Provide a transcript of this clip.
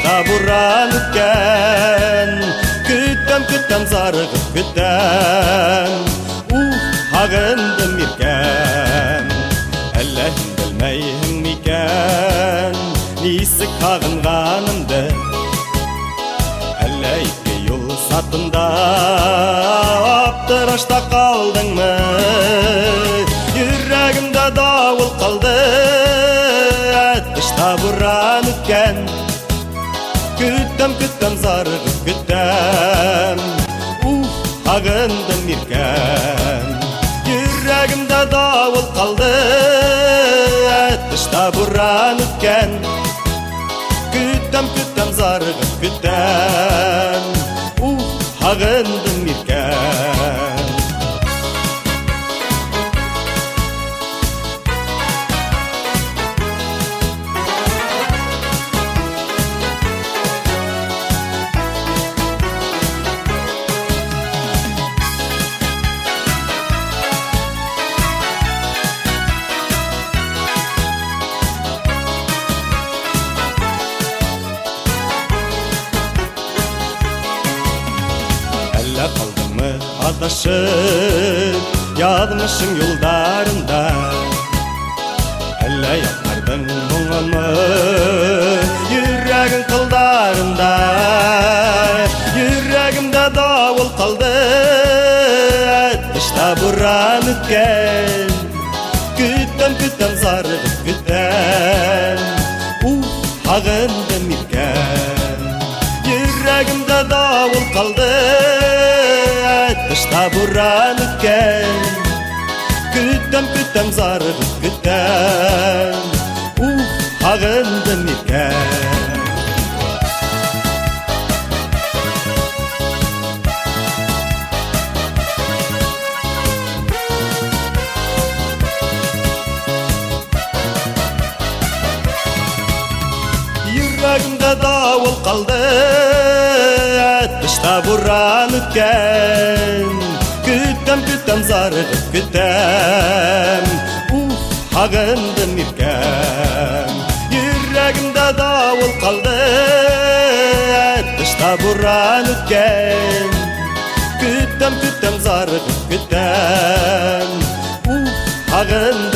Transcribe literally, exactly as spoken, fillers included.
Тышта буран үткен, күттем, күттем, зарығып күттем. Ух, ағындым еркен, әлләһін білмейін мекен, несі қағынғанымды, әллә ике юл сатында, аптырашта қалдың мы, жүрегімді дауыл қалды, тышта буран үткен, күттем, күттем, зарығып күттем. Ух, ағындым еркен, жүрегімді дауыл қалды, тышта буран үткен, күттем, күттем, зарығып күттем. Ух, ағындым еркен. Қалдымы адашып, ядмышың юлдарында, әллә ятлардың мұңамы, жүрегің қылдарында. Жүрегімді дауыл қалды, тышта буран үткен, күттем, күттем, зарығып күттем. Ух, ағындым еркен, жүрегімді дауыл қалды, тышта буран үткен, күттем, күттем, зарығып күттем. Ух, ағындым еркен. Жүрегімді дауыл қалды, тышта буран үткен, күттем, күттем, зарығып күттем. Ух, ағындым еркен, жүрегімді дауыл қалды, тышта буран үткен, күттем, күттем, зарығып күттем. Ух, ағындым